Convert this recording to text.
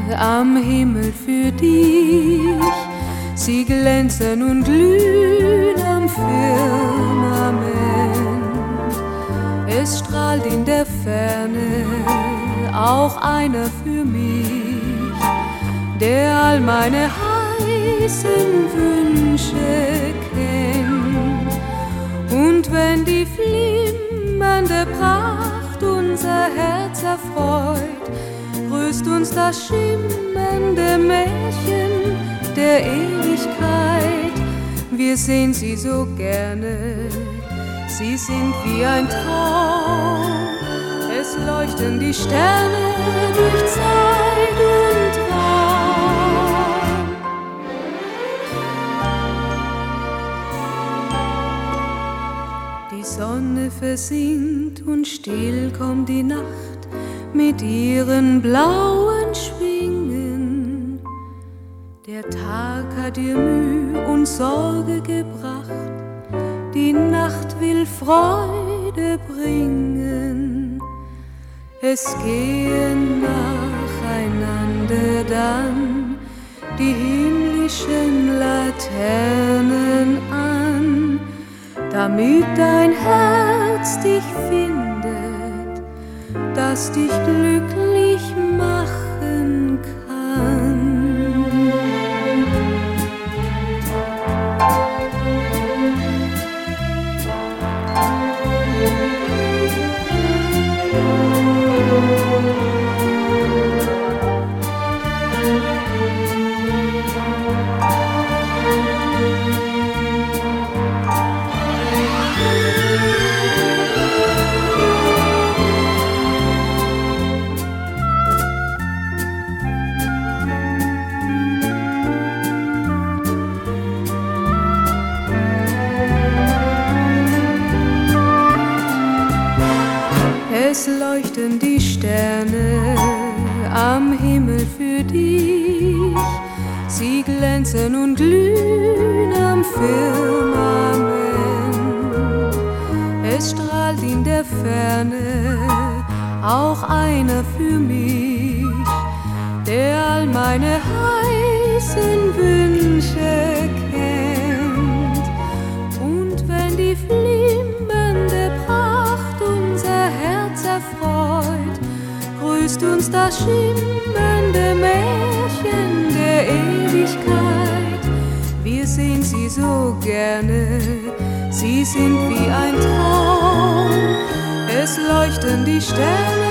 am Himmel für dich. Sie glänzen und glühen am Firmament. Es strahlt in der Ferne auch einer für mich, der all meine heißen Wünsche kennt. Und wenn die flimmernde Pracht unser Herz erfreut, grüßt uns das schimmernde Märchen der Ewigkeit. Wir sehen sie so gerne, sie sind wie ein Traum. Es leuchten die Sterne durch Zeit und Raum. Die Sonne versinkt und still kommt die Nacht mit ihren blauen Schwingen. Der Tag hat ihr Mühe und Sorge gebracht, die Nacht will Freude bringen. Es gehen nacheinander dann die himmlischen Laternen an, damit dein Herz dich findet, das dich glücklich machen kann. Es leuchten die Sterne am Himmel für dich. Sie glänzen und glühen am Firmament. Es strahlt in der Ferne auch einer für mich, der all meine heißen Wünsche kennt. Und wenn die flimmernde Pracht unser Herz erfreut, grüßt uns das schimmernde Märchen der Ewigkeit. Wir sehen sie so gerne, sie sind wie ein Traum. Es leuchten die Sterne